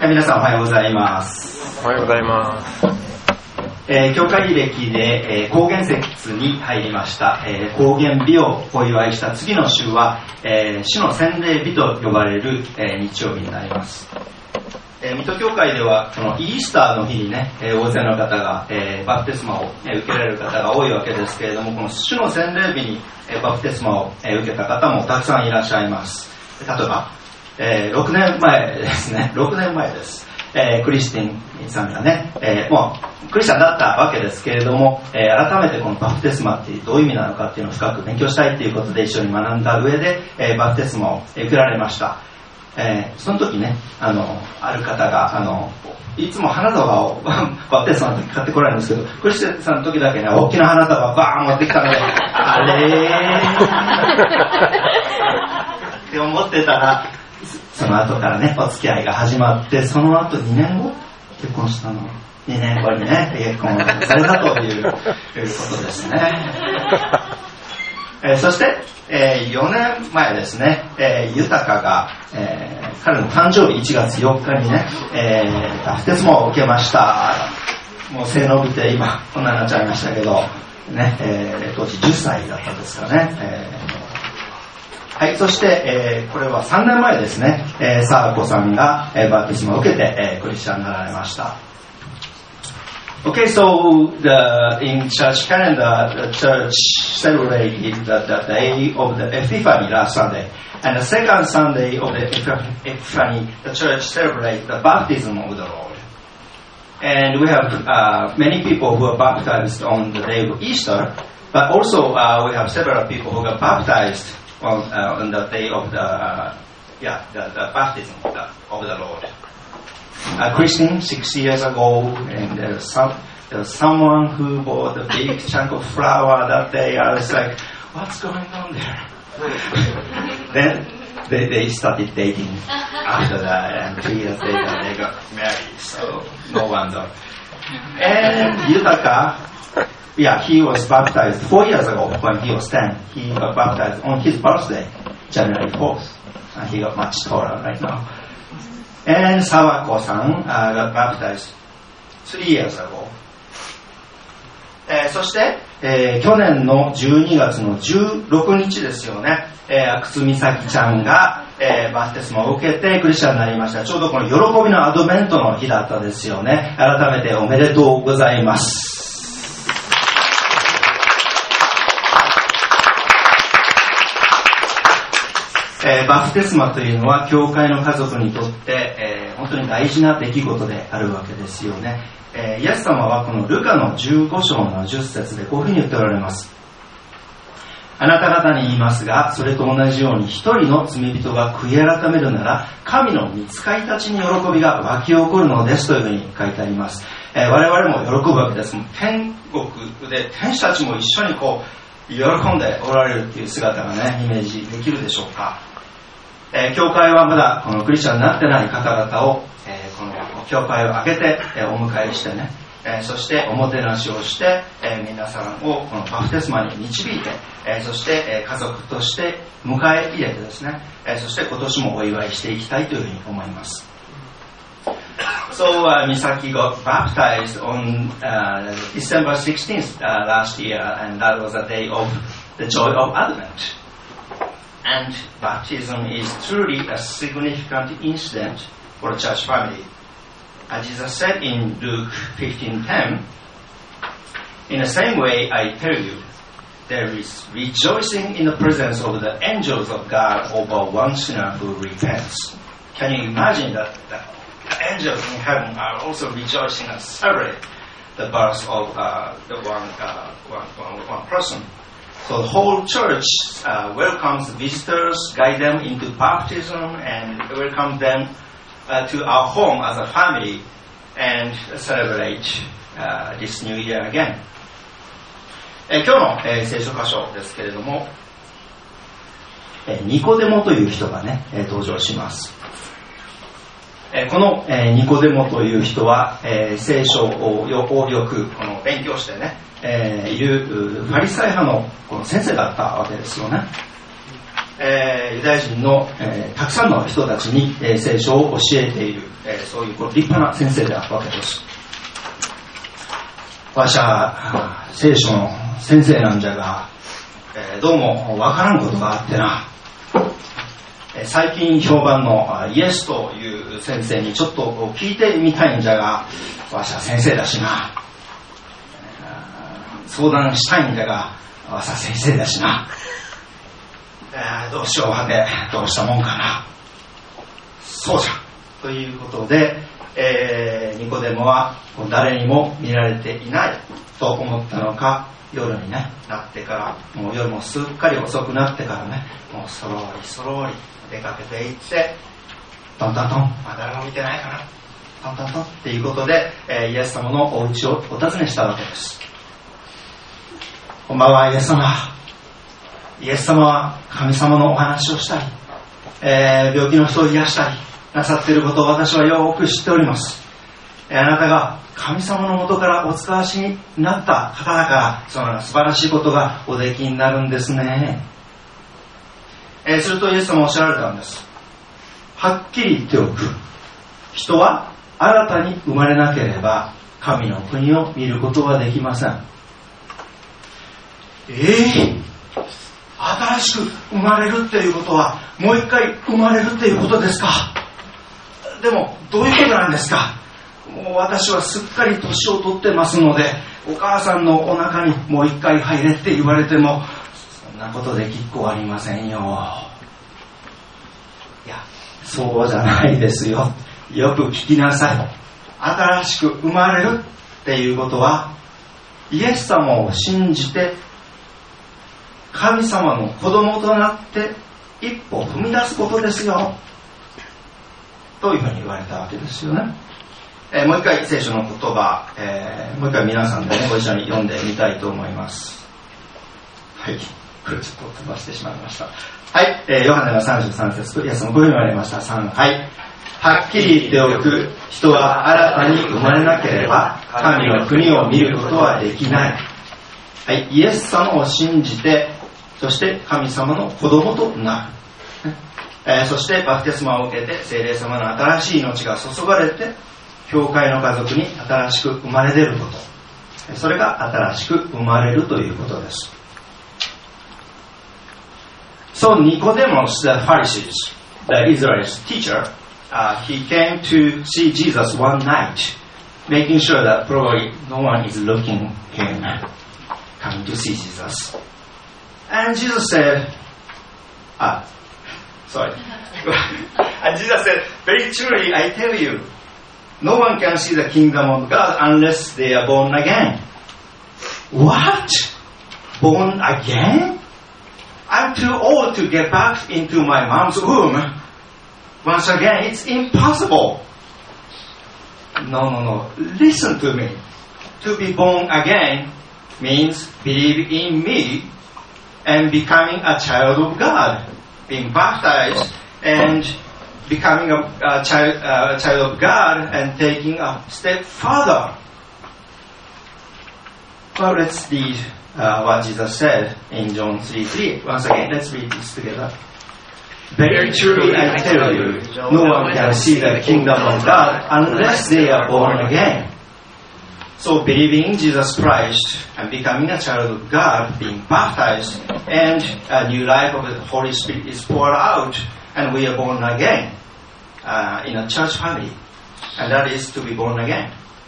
皆さんおはようございます。 おはようございます。 教会履歴で、高原節に入りました、高原日をお祝いした次の週は、主の洗礼日と呼ばれる、日曜日になります。水戸教会ではこのイースターの日にね、大勢の方が、バプテスマを、受けられる方が多いわけですけれども、この主の洗礼日に、バプテスマを、受けた方もたくさんいらっしゃいます。例えば、6年前ですね、6年前です。クリスティンさんがね、もうクリスチャンだったわけですけれども、改めてこのバプテスマってどういう意味なのかっていうのを深く勉強したいということで一緒に学んだ上で、バプテスマを受けられました。その時ね、ある方がいつも花束をバプテスマの時買ってこられるんですけど、クリスティンさんの時だけね、大きな花束をバーン持ってきたので、あれーって思ってたら、その後からね、お付き合いが始まって、その後2年後結婚したの。2年後にね、結婚されたということですね。そして、4年前ですね、豊が、彼の誕生日1月4日にね、バプテスマを受けました。もう背伸びて今こんなになっちゃいましたけど、ね、当時10歳だったんですかね。はい、そして、これは3年前ですね、サーコさんが、バプテスマを受けて、クリスチャンになられました。Okay, so in church calendar, the church celebrated the day of the Epiphany last Sunday. And the second Sunday of the Epiphany, the church celebrated the baptism of the Lord. And we have many people who are baptized on the day of Easter, but also we have several people who got baptized on the day of the baptism of the Lord. Christian 6 years ago, and there was someone who bought a big chunk of flour that day. I was like, what's going on there? Then they started dating after that, and 2 years later they got married, so no wonder. And Yutaka, he was baptized 4 years ago when he was 10. He got baptized on his birthday, January 4th. And he got much taller right now. And Sawako-san got baptized 3 years ago. そして、去年の12月の16日ですよね、阿久津美咲ちゃんが、バプテスマを受けてクリスチャンになりました。ちょうどこの喜びのアドベントの日だったですよね。改めておめでとうございます。バプテスマというのは教会の家族にとって、本当に大事な出来事であるわけですよね。イエス様はこのルカの15章の10節でこういうふうに言っておられます。あなた方に言いますが、それと同じように一人の罪人が悔い改めるなら、神の御使いたちに喜びが湧き起こるのですというふうに書いてあります。我々も喜ぶわけです。天国で天使たちも一緒にこう喜んでおられるっていう姿がね、イメージできるでしょうか。教会はまだこのクリスチャンになってない方々を、この教会を挙げて、お迎えしてね、そしておもてなしをして、皆さんをこのバプテスマに導いて、そして、家族として迎え入れてですね、そして今年もお祝いしていきたいというふうに思います。So Misaki got baptized on December 16th last year, and that was a day of the joy of Advent.And baptism is truly a significant incident for a church family. As Jesus said in Luke 15:10, in the same way I tell you, there is rejoicing in the presence of the angels of God over one sinner who repents. Can you imagine that the angels in heaven are also rejoicing and celebrate the birth of the one person?So the whole church welcomes visitors, guide them into baptism, and welcome them to our home as a family and celebrate this new year again. 今日の、聖書箇所ですけれども、ニコデモという人がね、登場します。この、ニコデモという人は、聖書をよくこの勉強してね、いうファリサイ派のこの先生だったわけですよね。 ユダヤ人の、たくさんの人たちに、聖書を教えている、そういう立派な先生であるわけです。私は聖書の先生なんじゃが、どうもわからんことがあってな、最近評判のイエスという先生にちょっと聞いてみたいんじゃが、私は先生だしな、相談したいんじゃが、私は先生だしな、どうしようはてどうしたもんかな。そうじゃということで、ニコデモは誰にも見られていないと思ったのか、夜にねなってから、もう夜もすっかり遅くなってからね、もうそろり出かけていって、トントントン、まだ誰も見てないかな、トントントンっていうことで、イエス様のお家をお訪ねしたわけです。こんばんは、イエス様。イエス様は神様のお話をしたり、病気の人を癒したりなさっていることを私はよく知っております。あなたが神様の元からお使わしになった方だから、その素晴らしいことがおできになるんですね。するとイエス様はおっしゃられたんです。はっきり言っておく。人は新たに生まれなければ神の国を見ることはできません。新しく生まれるっていうことはもう一回生まれるっていうことですか。でもどういうことなんですか。もう私はすっかり年を取ってますので、お母さんのお腹にもう一回入れって言われてもそんなことできっこありませんよ。いや、そうじゃないですよ。よく聞きなさい。新しく生まれるっていうことは、イエス様を信じて神様の子供となって一歩踏み出すことですよ、というふうに言われたわけですよね。もう一回聖書の言葉、もう一回皆さんで、ね、ご一緒に読んでみたいと思います。はい、これちょっと飛ばしてしまいました。はい、ヨハネの33節、イエスもこういうふうに言われました。3、はい、はっきり言っておく。人は新たに生まれなければ神の国を見ることはできない。はい、イエス様を信じて、そして神様の子供となる、そしてバプテスマを受けて聖霊様の新しい命が注がれて、教会の家族に新しく生まれ出ること、それが新しく生まれるということです。So Nicodemus, the Pharisees, the Israel's teacher, he came to see Jesus one night, making sure that probably no one is looking him, coming to see Jesus. And Jesus said, and Jesus said, very truly I tell you, no one can see the kingdom of God unless they are born again. What? Born again? I'm too old to get back into my mom's womb. Once again, it's impossible. No. Listen to me. To be born again means believe in me and becoming a child of God, being baptized and becoming a child of God and taking a step further. Well, let's read what Jesus said in John 3:3. Once again, let's read this together. Very truly I tell you, no one can see the kingdom of God unless they are born again. So believing in Jesus Christ and becoming a child of God, being baptized, and a new life of the Holy Spirit is poured out, and we are born again in a church family. And that is to be born again.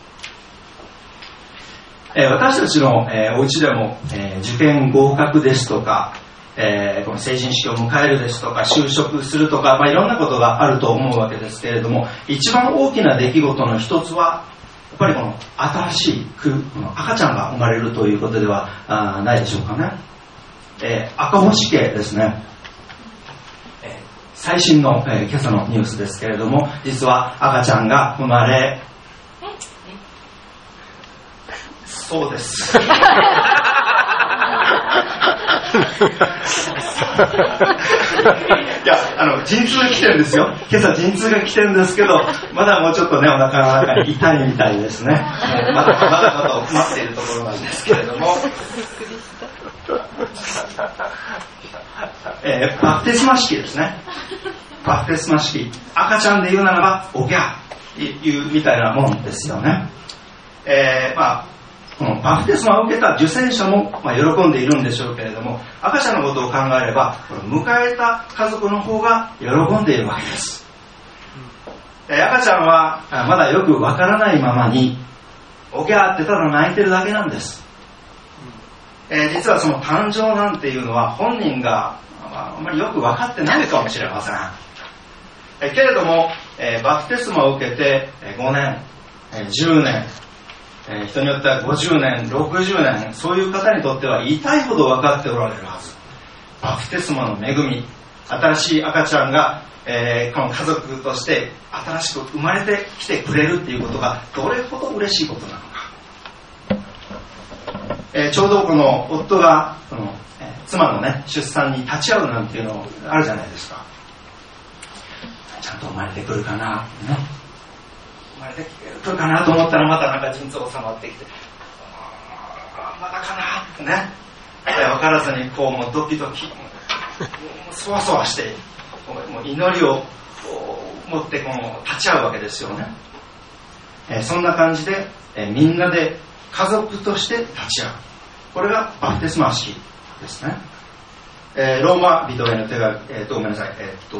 私たちの、お家でも、受験合格ですとか、この成人式を迎えるですとか、就職するとか、いろんなことがあると思うわけですけれども、一番大きな出来事の一つはやっぱりこの新しいこの赤ちゃんが生まれるということではないでしょうかね。赤星家ですね。最新の、今朝のニュースですけれども、実は赤ちゃんが生まれ、そうですいや、陣痛が来てるんですよ。今朝陣痛が来てるんですけど、まだもうちょっとね、お腹の中に痛いみたいですね。まだ待っているところなんですけれどもバプテスマ式ですね。バプテスマ式。赤ちゃんで言うならば、おぎゃーいうみたいなもんですよね。このバプテスマを受けた受洗者も、喜んでいるんでしょうけれども、赤ちゃんのことを考えれば、迎えた家族の方が喜んでいるわけです。赤ちゃんはまだよくわからないままに、おぎゃーってただ泣いてるだけなんです。実はその誕生なんていうのは本人があまりよく分かってないかもしれません。けれども、バプテスマを受けて5年、10年、人によっては50年、60年、そういう方にとっては痛いほど分かっておられるはず。バプテスマの恵み、新しい赤ちゃんが、この家族として新しく生まれてきてくれるっていうことがどれほど嬉しいことなのか。ちょうどこの夫がこの、妻のね出産に立ち会うなんていうのあるじゃないですか。ちゃんと生まれてくるかな、ね、生まれてくるかなと思ったらまたなんか陣痛収まってきて、まだかなってね、分からずにこうもうドキドキそわそわしてもう祈りを持ってこの立ち会うわけですよね。そんな感じで、みんなで家族として立ち会う。これがバプテスマ式ですね。ローマ人への手紙、ごめんなさい。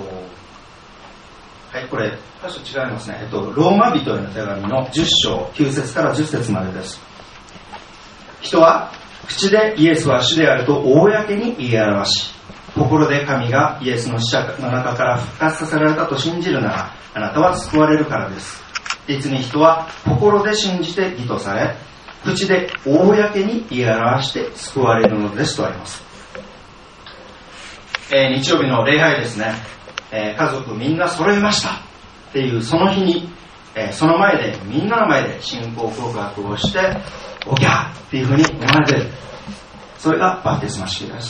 はい、これ、箇所違いますね。ローマ人への手紙の10章、9節から10節までです。人は、口でイエスは主であると公に言い表し、心で神がイエスの死者の中から復活させられたと信じるなら、あなたは救われるからです。実に人は心で信じて義とされ、口で公に言い表して救われるのですとあります。日曜日の礼拝ですね、家族みんな揃いましたっていうその日に、その前でみんなの前で信仰告白をしておぎゃーっていうふうに生まれてる。それがバプテスマ式です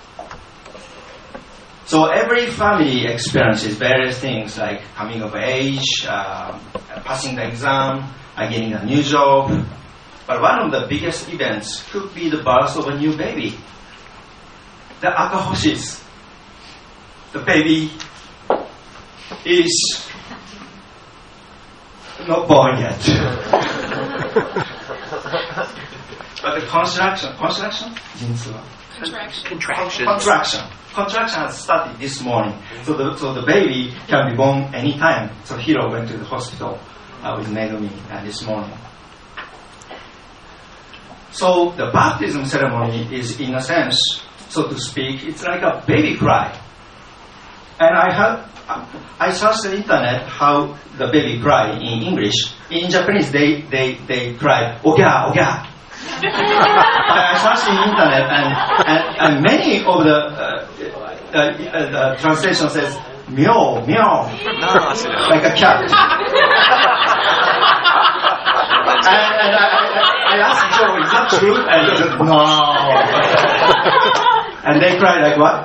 。So every family experiences various things like coming of age, passing the exam, getting a new job. But one of the biggest events could be the birth of a new baby. The akahoshis. The baby is not born yet. But the contraction? Contraction has started this morning. So the baby can be born anytime. So Hiro went to the hospital with Megumi this morning. So the baptism ceremony is, in a sense, so to speak, it's like a baby cry. And I searched the internet how the baby cry in English. In Japanese, they cry ogya ogya. I searched in internet and many of the translation says meow meow like a cat. And I asked Joe, is that true? And he said, no. And they cry like what?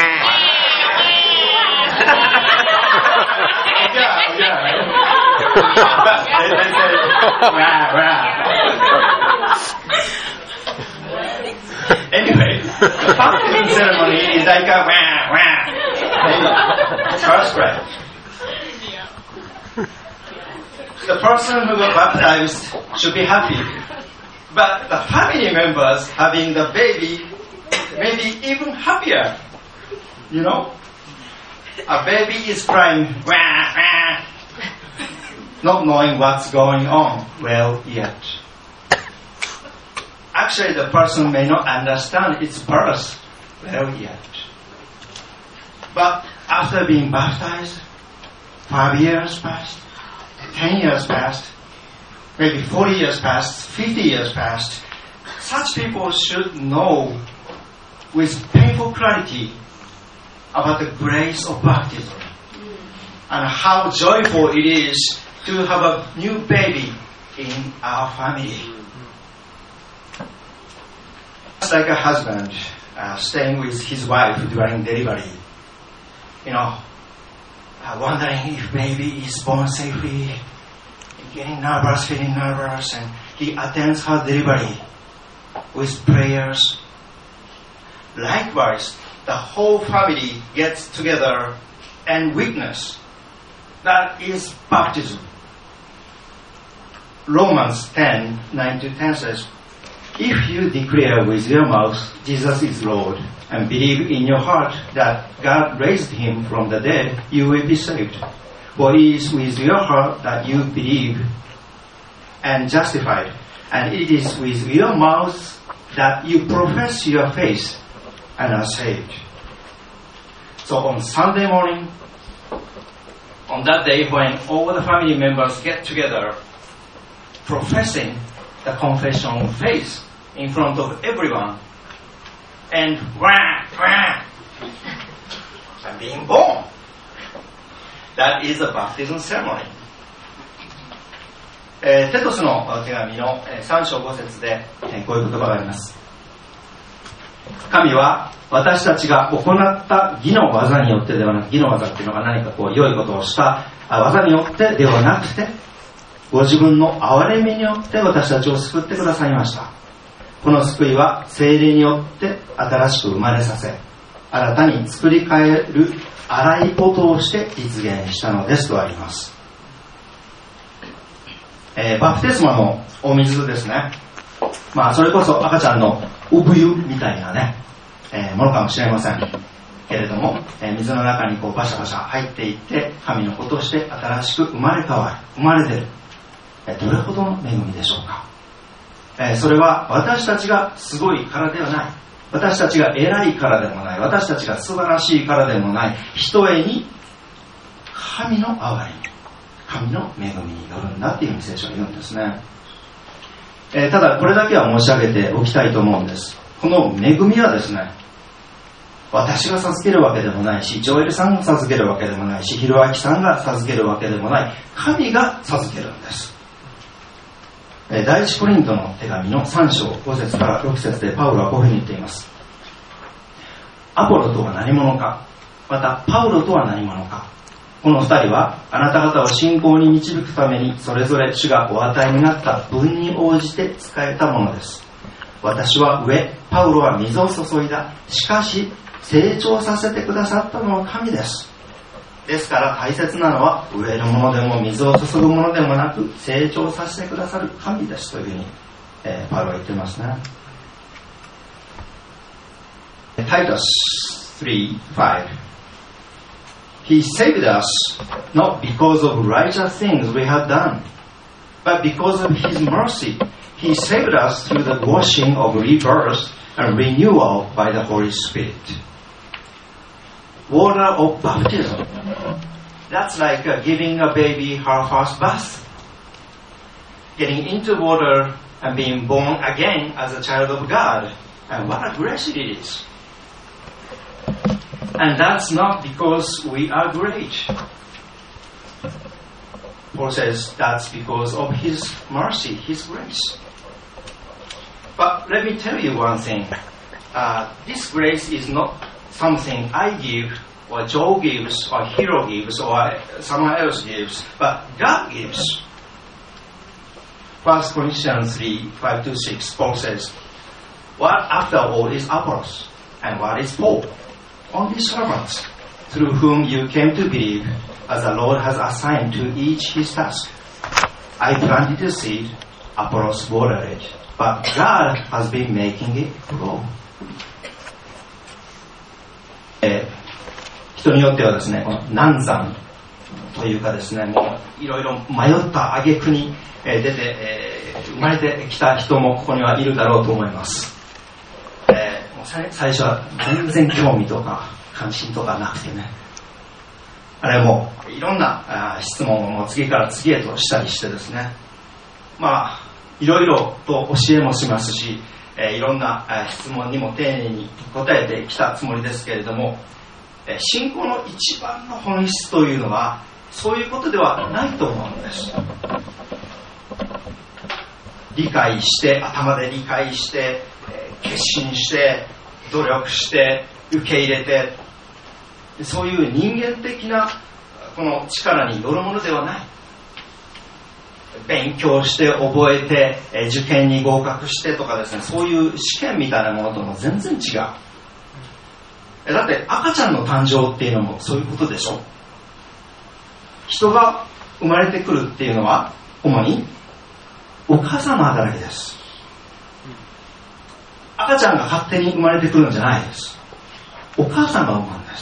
Yeah. But they say, wah, wah. Anyway, the baptism ceremony is like a wah, wah. First cry. The person who got baptized should be happy. But the family members having the baby may be even happier. You know? A baby is crying, wah, wah, not knowing what's going on well yet. Actually, the person may not understand its birth well yet. But after being baptized, 5 years passed, 10 years passed, maybe 40 years passed, 50 years passed. Such people should know with painful clarity about the grace of baptism and how joyful it is to have a new baby in our family. It's like a husband staying with his wife during delivery, wondering if baby is born safely, getting nervous, feeling nervous, and he attends her delivery with prayers. Likewise, the whole family gets together and witness. That is baptism. Romans 10:9-10 says, if you declare with your mouth Jesus is Lord and believe in your heart that God raised him from the dead, you will be saved. For it is with your heart that you believe and justified, and it is with your mouth that you profess your faith and are saved. So on Sunday morning, on that day when all the family members get together, professing the confession of faith in front of everyone, and I'm being born. That is a baptism ceremony. テトスの手紙の3章5節でこういう言葉があります。神は私たちが行った義の技によってではなく、義の技っていうのが何かこう良いことをした技によってではなくて、ご自分の憐れみによって私たちを救ってくださいました。この救いは聖霊によって新しく生まれさせ、新たに作り変える洗いことをして実現したのですとあります。バプテスマのお水ですね。それこそ赤ちゃんの産湯みたいなね、ものかもしれませんけれども、水の中にこうバシャバシャ入っていって神のことをして新しく生まれ変わる、生まれ出る、どれほどの恵みでしょうか。それは私たちがすごいからではない、私たちが偉いからでもない、私たちが素晴らしいからでもない、ひとえに神の憐れみ、神の恵みによるんだっていうふうに聖書は言うんですね。ただこれだけは申し上げておきたいと思うんです。この恵みはですね、私が授けるわけでもないし、ジョエルさんが授けるわけでもないし、ひろあきさんが授けるわけでもない、神が授けるんです。第一コリントの手紙の3章5節から6節でパウロはこういうふうに言っています。アポロとは何者か、またパウロとは何者か、この2人はあなた方を信仰に導くためにそれぞれ主がお与えになった分に応じて使えたものです。私は植え、パウロは水を注いだ。しかし成長させてくださったのは神です。ですから大切なのは植えるものでも水を注ぐものでもなく、成長させてくださる神ですというふうに、パウロは言ってますね。Titus 3:5 He saved us not because of righteous things we had done, but because of His mercy. He saved us through the washing of rebirth and renewal by the Holy Spirit. Water of baptism. That's like giving a baby her first bath. Getting into water and being born again as a child of God. And what a grace it is. And that's not because we are great. Paul says that's because of His mercy, His grace. But let me tell you one thing. This grace is not something I give, or Joe gives, or Hiro gives, or someone else gives, but God gives. 1 Corinthians 3:5-6, Paul says, What after all is Apollos, and what is Paul? Only servants, through whom you came to believe, as the Lord has assigned to each his task. I planted the seed, Apollos watered it, but God has been making it grow. 人によってはですね、この難産というかですね、もういろいろ迷った挙句に出て、生まれてきた人もここにはいるだろうと思います。もう最初は全然興味とか関心とかなくてね、あれもいろんな質問をもう次から次へとしたりしてですね、いろいろと教えもしますし、いろんな質問にも丁寧に答えてきたつもりですけれども、信仰の一番の本質というのはそういうことではないと思うんです。理解して、頭で理解して、決心して努力して受け入れて、そういう人間的なこの力によるものではない。勉強して覚えて受験に合格してとかですね、そういう試験みたいなものとも全然違う。 だって赤ちゃんの誕生っていうのもそういうことでしょ。人が生まれてくるっていうのは主にお母さんの働きです。赤ちゃんが勝手に生まれてくるんじゃないです。お母さんが産むんです。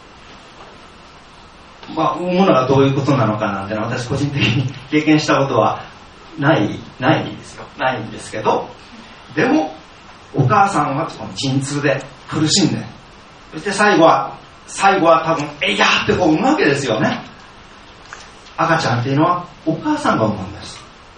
産むのがどういうことなのかなんてのは私個人的に経験したことはないんですよ。ないんですけど、でもお母さんはこの陣痛で苦しんで、そして最後は多分えいやーってこう産むわけですよね。赤ちゃんっていうのはお母さんが産むんです。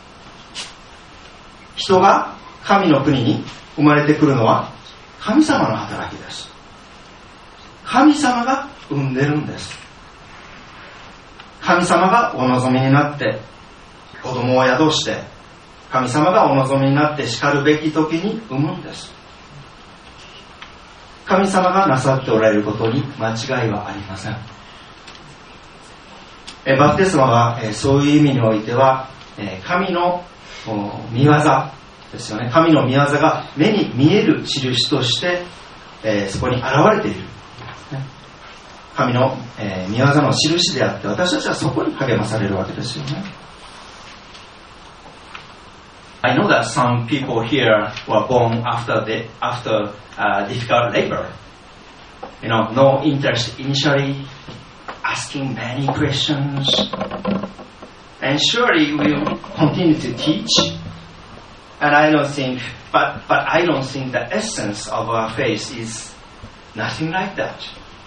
人が神の国に生まれてくるのは神様の働きです。神様が産んでるんです。神様がお望みになって子供を宿して、神様がお望みになってしかるべき時に産むんです。神様がなさっておられることに間違いはありません。バプテスマはそういう意味においては神の御業ですよね。神の御業が目に見える印としてそこに現れている。神の御業の印であって、私たちはそこに励まされるわけですよね。I know that some people here were born after difficult labor. No interest initially, asking many questions, and surely we'll continue to teach. And I don't think, but I don't think the essence of our faith is nothing like that.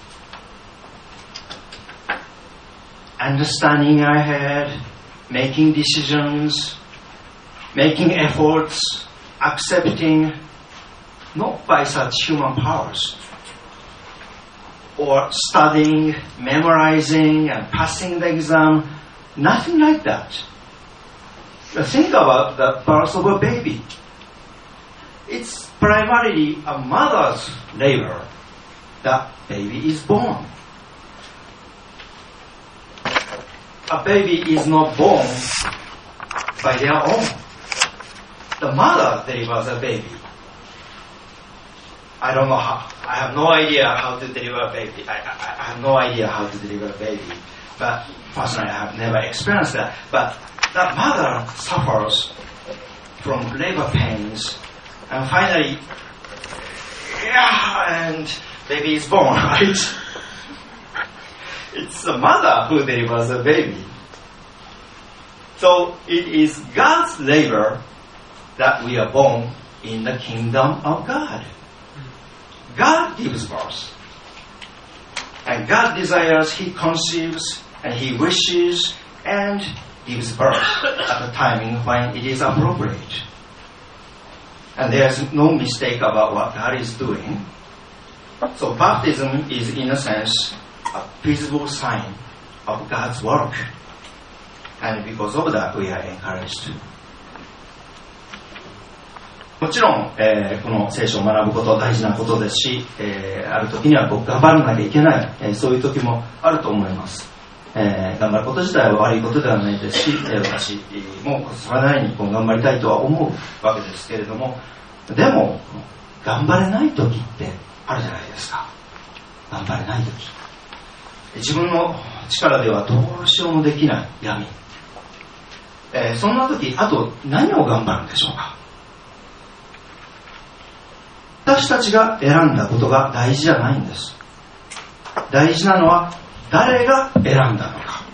Understanding ahead, making decisions, making efforts, accepting, not by such human powers, or studying, memorizing, and passing the exam, nothing like that. Think about the birth of a baby. It's primarily a mother's labor. That baby is born. A baby is not born by their own. The mother delivers a baby. I don't know how. I have no idea how to deliver a baby. I have no idea how to deliver a baby. But personally, I have never experienced that. But the mother suffers from labor pains, and finally, and baby is born, right? It's the mother who delivers the baby. So it is God's labor that we are born in the kingdom of God. God gives birth. And God desires, He conceives, and He wishes, and gives birth at the timing when it is appropriate. And there is no mistake about what God is doing. So baptism is, in a sense, a visible sign of God's work. And because of that, we are encouraged. もちろん、この聖書を学ぶことは大事なことですし、ある時には僕頑張らなきゃいけない、そういう時もあると思います。頑張ること自体は悪いことではないですし、私もそれなりに頑張りたいとは思うわけですけれども、でも頑張れない時ってあるじゃないですか。頑張れない時、自分の力ではどうしようもできない闇、そんな時、あと何を頑張るんでしょうか。私たちが選んだことが大事じゃないんです。大事なのは誰が選んだのか。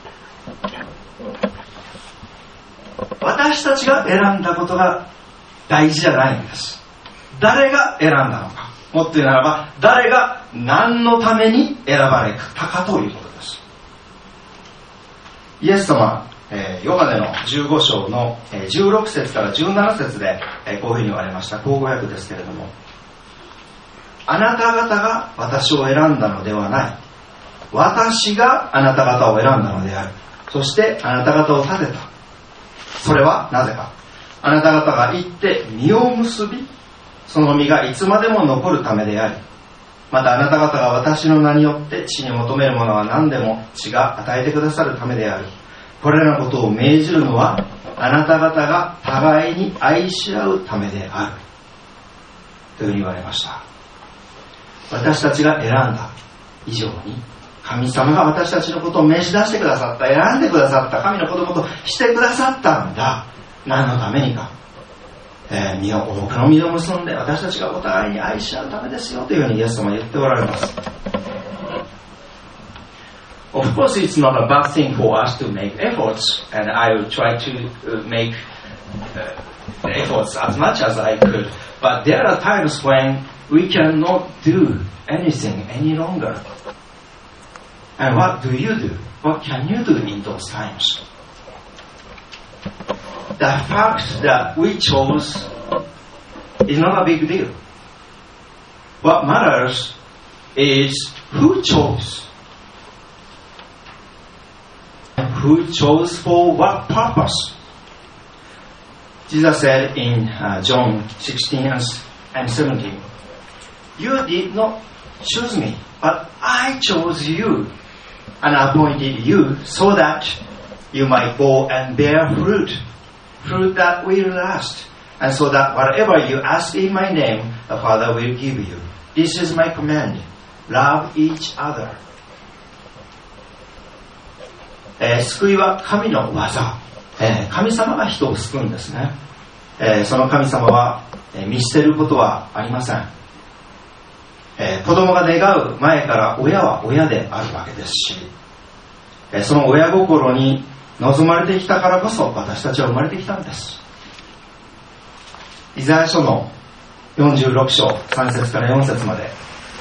私たちが選んだことが大事じゃないんです。誰が選んだのか。もっと言うならば、誰が何のために選ばれたかということです。イエス様、ヨハネの15章の16節から17節でこういうふうに言われました。口語訳ですけれども、あなた方が私を選んだのではない。私があなた方を選んだのである。そしてあなた方を立てた。それはなぜか。あなた方が行って実を結び、その実がいつまでも残るためであり、またあなた方が私の名によって地に求めるものは何でも地が与えてくださるためである。これらのことを命じるのはあなた方が互いに愛し合うためである。というふうに言われました。 私たちが選んだ以上に、神様が私たちのことを召し出してくださった、選んでくださった、神の子供としてくださったんだ。何のためにか、多くの実を結んで私たちがお互いに愛し合うためですよというふうにイエス様は言っておられます。Of course, it's not a bad thing for us to make efforts, and I will try to make the efforts as much as I could. But there are times when we cannot do anything any longer. And what do you do? What can you do in those times? The fact that we chose is not a big deal. What matters is who chose. Who chose for what purpose? Jesus said in John 16 and 17, You did not choose me, but I chose you and appointed you so that you might go and bear fruit, fruit that will last, and so that whatever you ask in my name, the Father will give you. This is my command. Love each other. 救いは神の技、神様が人を救うんですね。その神様は、見捨てることはありません。子供が願う前から親は親であるわけですし、その親心に望まれてきたからこそ私たちは生まれてきたんです。イザヤ書の46章3節から4節まで、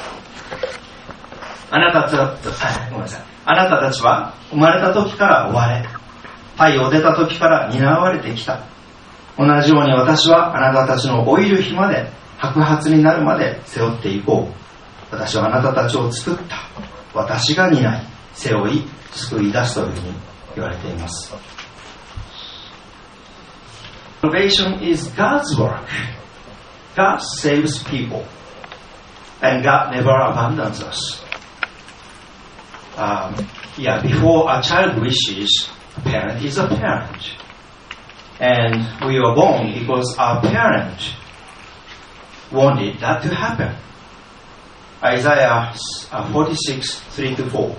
あなたたちは生まれた時から追われ、体を出た時から担われてきた。同じように私はあなたたちの老いる日まで、白髪になるまで背負っていこう。私はあなたたちを作った。私が担い、背負い、救い出すというふうに言われています。Salvation is God's work. God saves people, and God never abandons us. Before a child wishes, a parent is a parent. And we were born because our parent wanted that to happen. Isaiah 46, 3-4.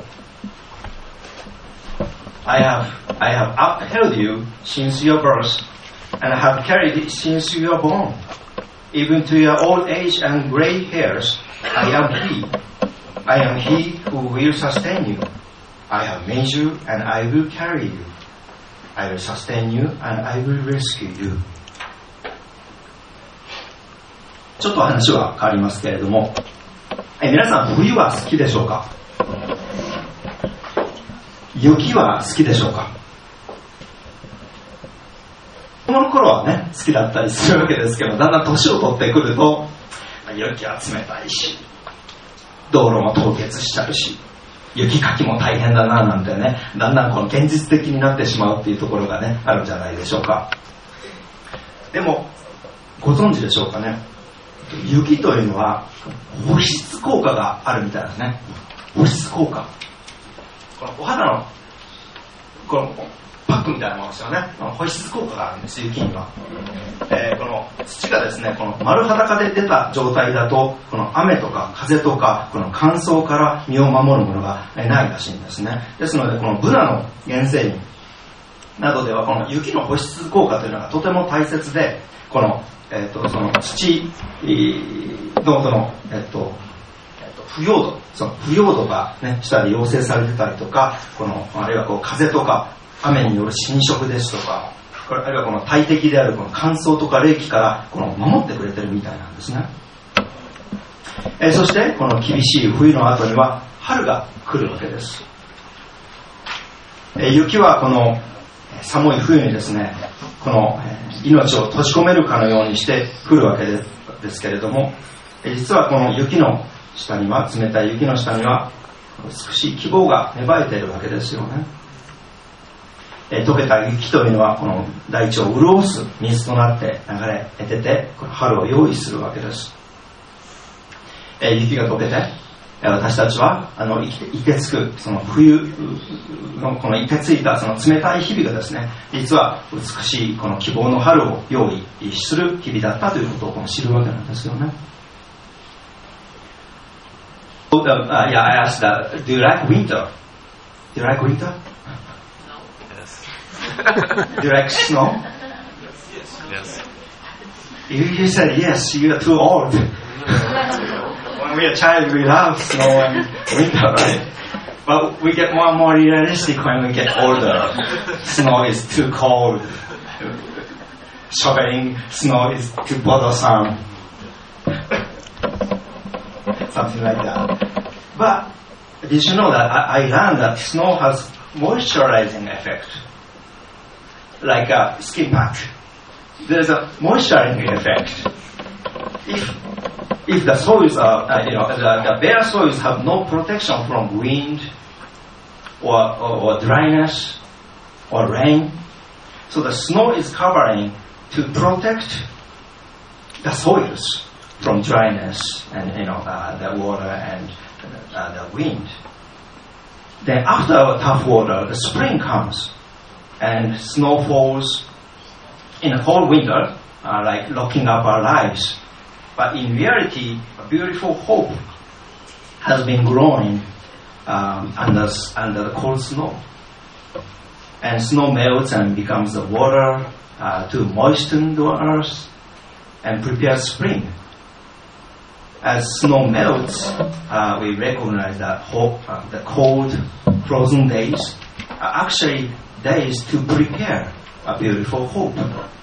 I have upheld you since your birth, and have carried it since you were born. Even to your old age and gray hairs, I am He. I am He who will sustain you. I have made you, and I will carry you. I will sustain you, and I will rescue you. ちょっと話は変わりますけれども、皆さん冬は好きでしょうか？雪は好きでしょうか？この頃はね、好きだったりするわけですけど、だんだん年を取ってくると、雪は冷たいし、道路も凍結しちゃうし、雪かきも大変だななんてね、だんだんこの現実的になってしまうっていうところがね、あるんじゃないでしょうか。でもご存知でしょうかね、雪というのは保湿効果があるみたいですね。保湿効果、このお肌のこのパックみたいなものですよね。保湿効果があるんです、雪には。この土がですね、この丸裸で出た状態だと、この雨とか風とかこの乾燥から身を守るものがないらしいんですね。ですのでこのブナの原生林などではこの雪の保湿効果というのがとても大切で、このその土の腐葉土、その腐葉土がね下で溶成されてたりとか、このあるいはこう風とか雨による浸食ですとか、あるいはこの大敵であるこの乾燥とか冷気からこの守ってくれてるみたいなんですね。そしてこの厳しい冬の後には春が来るわけです。雪はこの寒い冬にですね、この命を閉じ込めるかのようにして降るわけですけれども、実はこの雪の下には、冷たい雪の下には美しい希望が芽生えているわけですよね。溶けた雪というのはこの大地を潤す水となって流れ出て、この春を用意するわけです。雪が溶けて私たちは凍てつくその冬のこの凍てついたその冷たい日々がですね、実は美しいこの希望の春を用意する日々だったということを知るわけなんですよね。 Yeah, I asked that. Do you like winter? Do you like winter? No. Yes. Do you like snow? Yes. You said yes. You are too old. When we are a child, we love snow and winter, right? But we get more and more realistic when we get older. Snow is too cold. Shoveling snow is too bothersome. Something like that. But did you know that I learned that snow has moisturizing effect, like a skin patch. There's a moisturizing effect. If the soils are, the bare soils have no protection from wind or dryness or rain, so the snow is covering to protect the soils from dryness and the water and the wind. Then after a tough water, the spring comes and snow falls in a cold winter, like locking up our lives. But in reality, a beautiful hope has been growing under the cold snow. And snow melts and becomes the water to moisten the earth and prepare spring. As snow melts, we recognize that hope, the cold, frozen days are actually days to prepare a beautiful hope.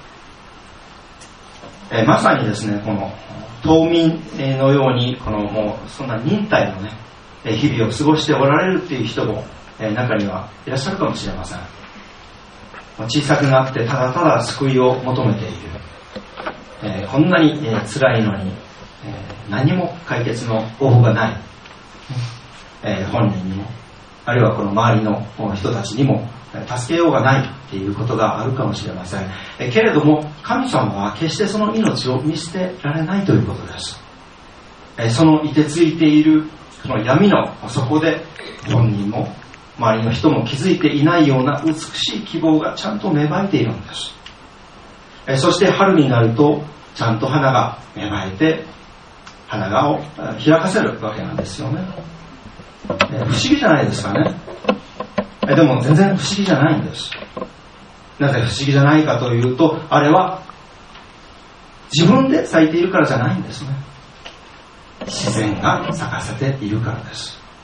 まさにですね、この冬眠のように、このもうそんな忍耐のね、日々を過ごしておられるっていう人も中にはいらっしゃるかもしれません。小さくなってただただ救いを求めている。こんなに辛いのに、何も解決の方法がない。本人にも、あるいはこの周りの人たちにも助けようがないっていうことがあるかもしれません。けれども神様は決してその命を見捨てられないということです。その凍てついているその闇の底で本人も周りの人も気づいていないような美しい希望がちゃんと芽生えているんです。そして春になるとちゃんと花が芽生えて花を開かせるわけなんですよね。不思議じゃないですかね。でも全然不思議じゃないんです。なぜ不思議じゃないかというと、あれは自分で咲いているからじゃないんですね。自然が咲かせているからです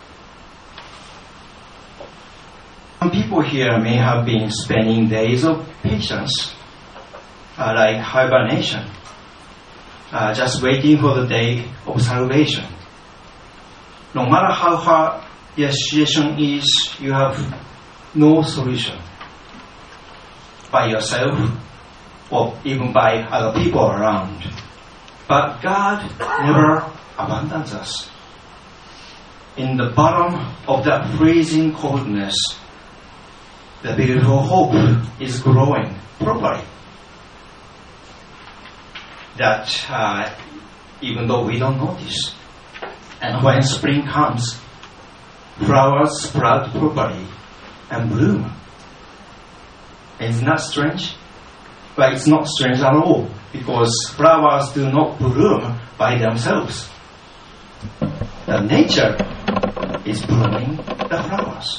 。Some people here may have been spending days of patience, like hibernation, just waiting for the day of salvation. No matter how hard your situation is, you have no solution by yourself or even by other people around. But God never abandons us. In the bottom of that freezing coldness, the beautiful hope is growing properly. That even though we don't notice. And when spring comes, flowers sprout properly and bloom. It's not strange, but it's not strange at all because flowers do not bloom by themselves. The nature is blooming the flowers.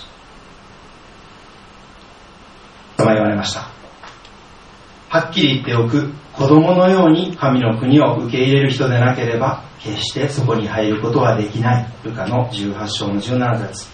と言われました。はっきり言っておく、子供のように神の国を受け入れる人でなければ決してそこに入ることはできない。ルカの18章の17節。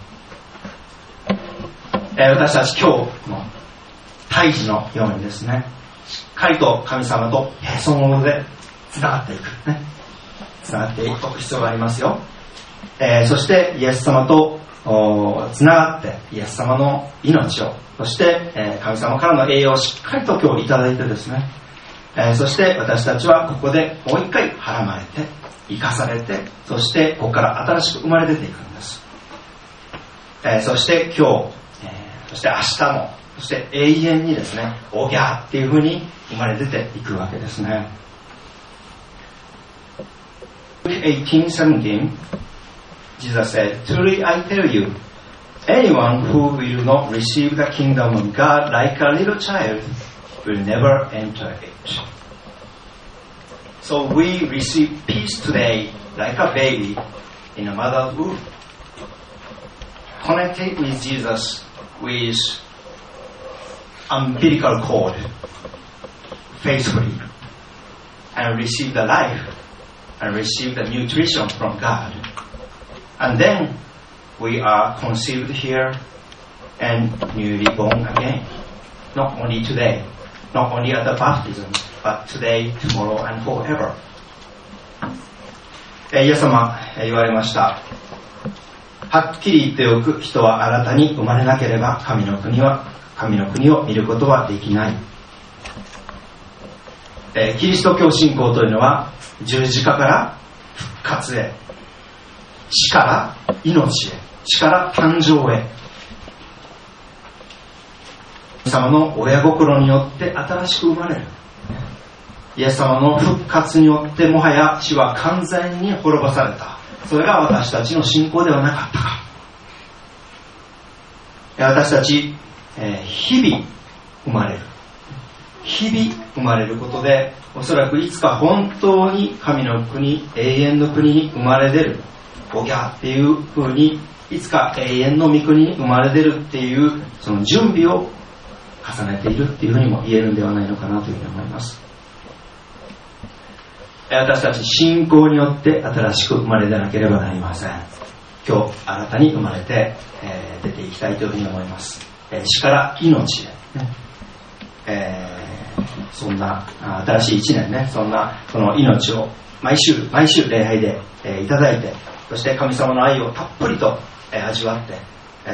私たち今日の胎児のようにですね、しっかりと神様とへその緒でつながっていくね、つながっていく必要がありますよ。そしてイエス様とつながってイエス様の命を、そして神様からの栄養をしっかりと今日いただいてですね、そして私たちはここでもう一回はらまれて生かされて、そしてここから新しく生まれ出ていくんです。そして今日、そして明日も、そして永遠にですね、おぎゃーっていう風に生まれ出ていくわけですね。18:17 Jesus said, Truly I tell you, anyone who will not receive the kingdom of God like a little child will never enter it. So we receive peace today like a baby, in a mother's womb, connected with Jesus with umbilical cord faithfully, and receive the life and receive the nutrition from God. And then we are conceived here and newly born again. Not only today, not only at the baptism, but today, tomorrow, and forever. イエス様言われました。はっきり言っておく、人は新たに生まれなければ神の国を見ることはできない。キリスト教信仰というのは十字架から復活へ、死から命へ、死から誕生へ、イエス様の親心によって新しく生まれる。イエス様の復活によってもはや死は完全に滅ぼされた。それが私たちの信仰ではなかったか。私たち、日々生まれる。日々生まれることで、おそらくいつか本当に神の国、永遠の国に生まれ出る。おぎゃっていう風に、いつか永遠の御国に生まれ出るっていう、その準備を重ねているっていうふうにも言えるんではないのかなというふうに思います。私たち信仰によって新しく生まれ出なければなりません。今日新たに生まれて、出ていきたいというふうに思います。死から命へ、そんな新しい一年ね、そんなこの命を毎週礼拝で、いただいて、そして神様の愛をたっぷりと、味わって、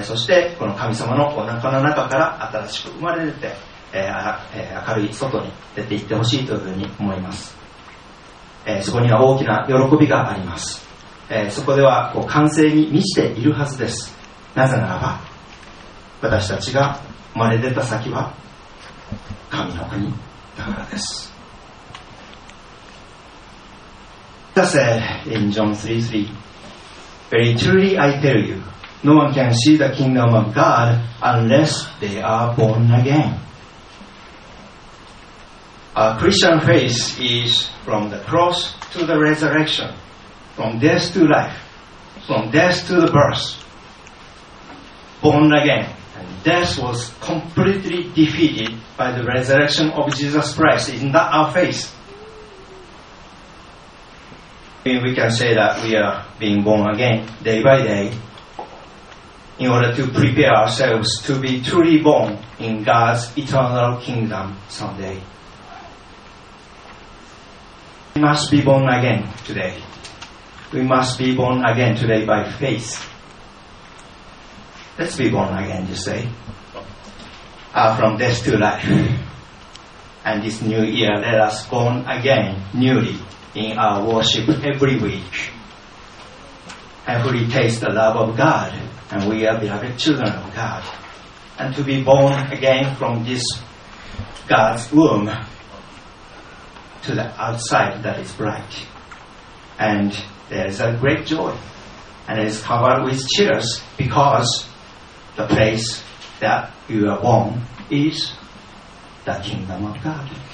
そしてこの神様のお腹の中から新しく生まれ出て、明るい外に出ていってほしいというふうに思います。そこには大きな喜びがあります。そこではこう完成に満ちているはずです。なぜならば私たちが生まれ出た先は神の国だからです。Jesus said in John 3:3, Very truly I tell you, no one can see the kingdom of God unless they are born again. Our Christian faith is from the cross to the resurrection, from death to life, from death to the birth. Born again, and death was completely defeated by the resurrection of Jesus Christ. Isn't that our faith? We can say that we are being born again day by day in order to prepare ourselves to be truly born in God's eternal kingdom someday. We must be born again today. We must be born again today by faith. Let's be born again, you say. From death to life. And this new year, let us born again newly in our worship every week. And fully taste the love of God. And we are beloved children of God. And to be born again from this God's womb to the outside that is bright. And there is a great joy. And it is covered with tears because the place that you are born is the kingdom of God.